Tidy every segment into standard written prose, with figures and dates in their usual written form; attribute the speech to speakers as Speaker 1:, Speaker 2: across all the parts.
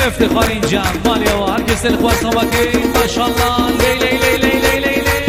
Speaker 1: افتخار اینجا مالیا و هر کس الخواست نمکی ماشاءالله لی لی لی لی لی لی لی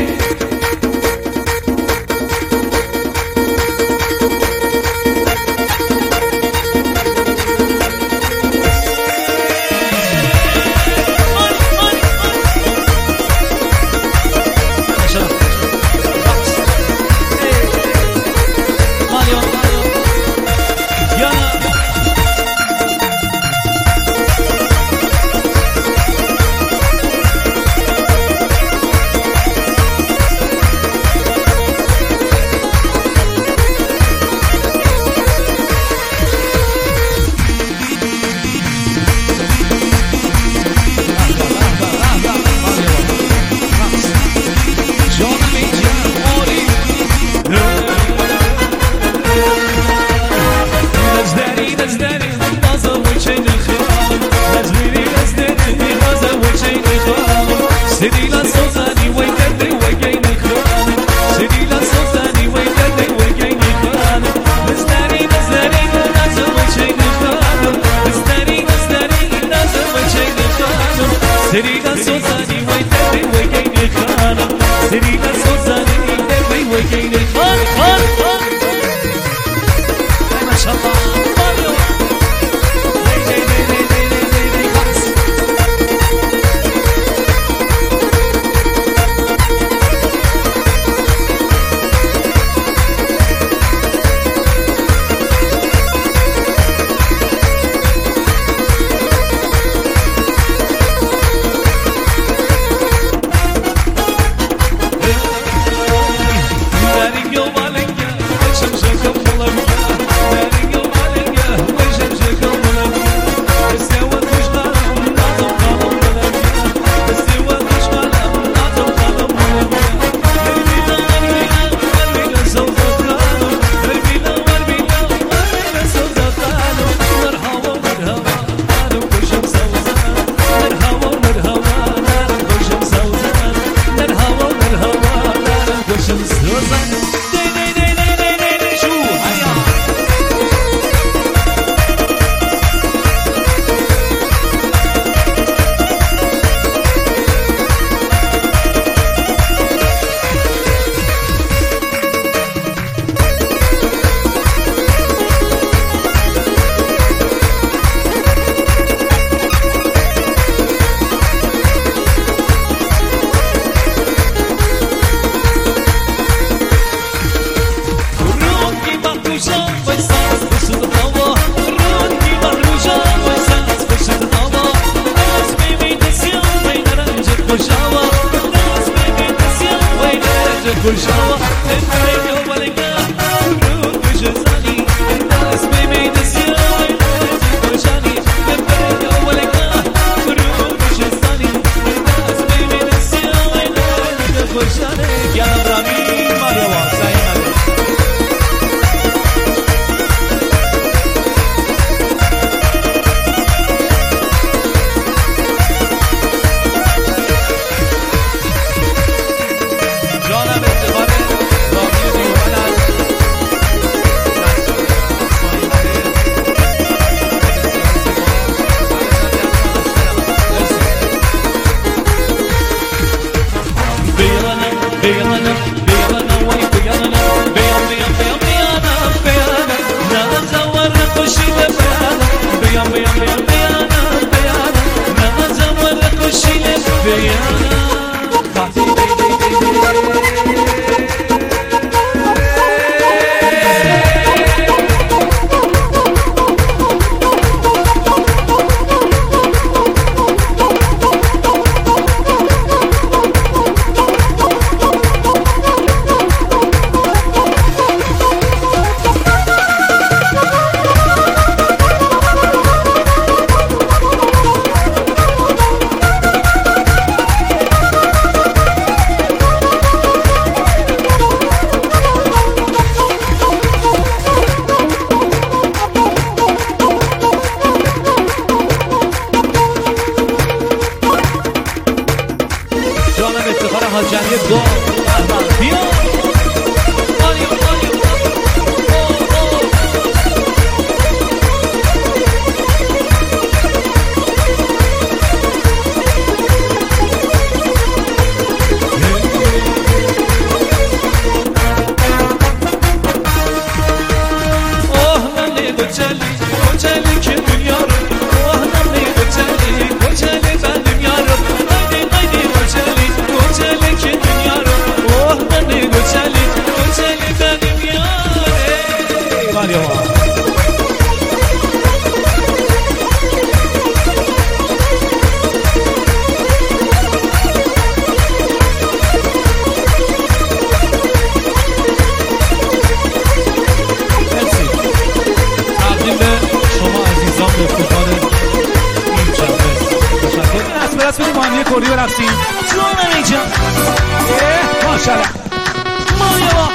Speaker 1: دست بدیم با هم یه کردی برقصیم جانم اینجا ماشاءالله مایا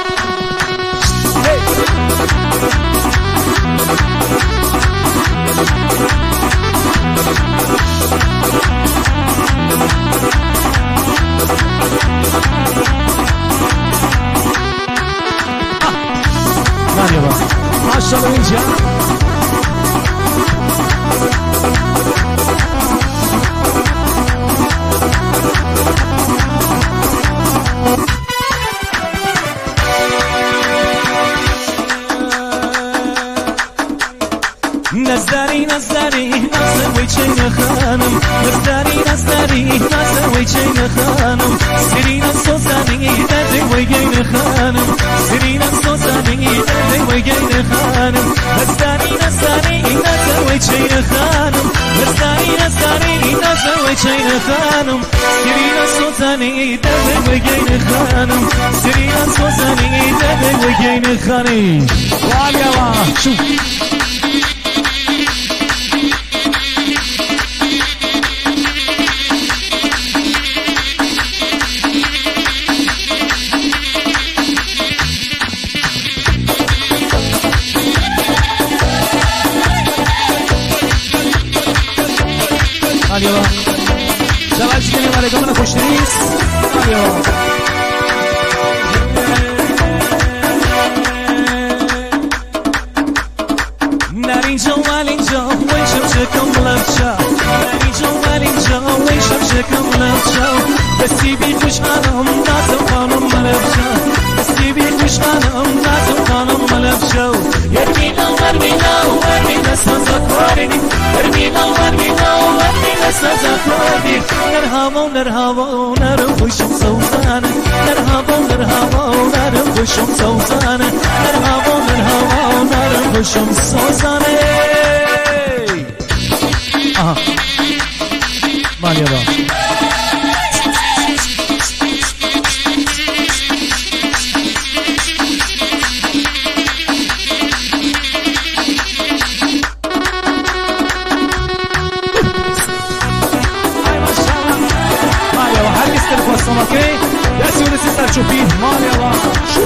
Speaker 1: ماشاءالله اینجا نظری نظری نظری چین خانم نظری نظری نظری چین خانم سرین سوزنی دردی ویگین خانم سرین سوزنی دردی ویگین خانم نظری نظری نظری چین خانم نظری نظری نظری چین خانم سرین سوزنی دردی ویگین خانم سرین سوزنی دردی ویگین خانم والیا شو Aliyo Şavaş geliyor aleykümüne hoş değiliz Aliyo Narinjo walinjo Wejsham shekam lavcha Narinjo walinjo Wejsham shekam lavcha Besi bi kush khanam Nazım khanam lavcha Besi bi kush khanam Nazım khanam lavcha Yermina warmina Warmina sazakwarini Yermina warmina Warmina sazakwarini Nerhava nerhava Nerhava خوشم سوزانه Nerhava nerhava Nerhava خوشم سوزانه Nerhava nerhava Nerhava خوشم سوزانه Aha Maliye bak اوكي يا سيدي سيستر تشوفين مال يلا شو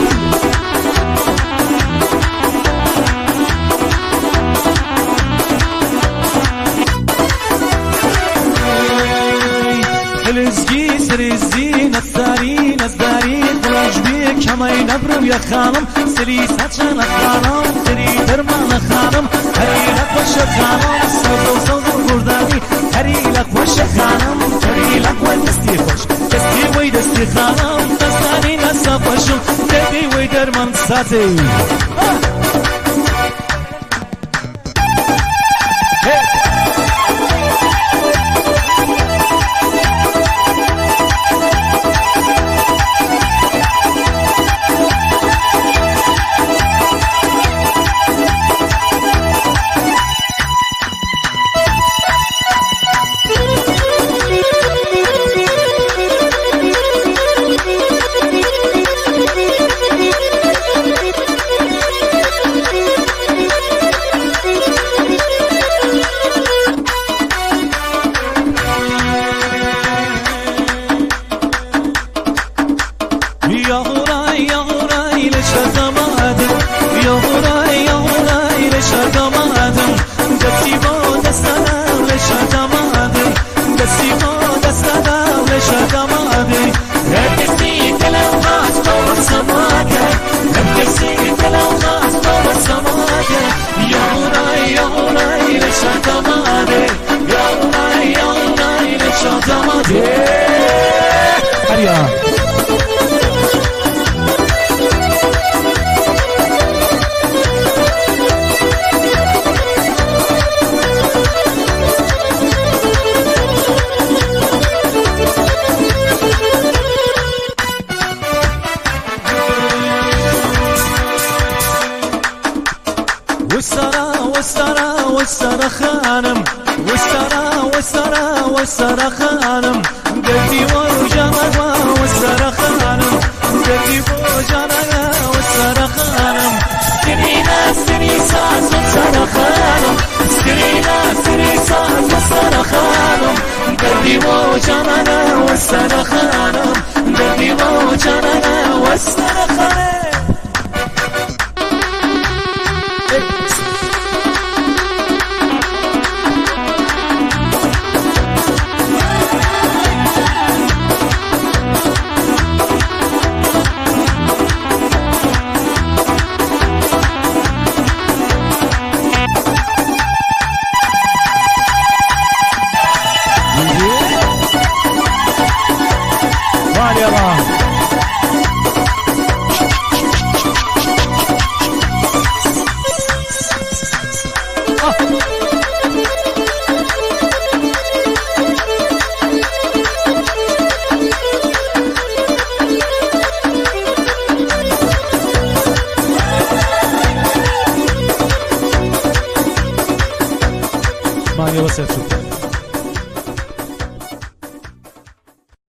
Speaker 1: رزقي سرزي نزاري نزاري خلاص بيك كما ينبرم يا خانم سري ساتشان خانم سري درمان خانم هري لك وش خانم سوزو سوزو برداني هري لك وش خانم هري لك ودستي خوش دستي وي دستي خانم دستاني نصفشم دبي وي درمان ساتي والسرا خانم والسرا خانم قلبي وجانا والسرا خانم قلبي وجانا والسرا خانم سرينا سري ساس والسرا خانم سرينا سري ساس والسرا خانم دردي وجمنا والسرخانة دردي وجمنا والسرخانة
Speaker 2: Mani, você é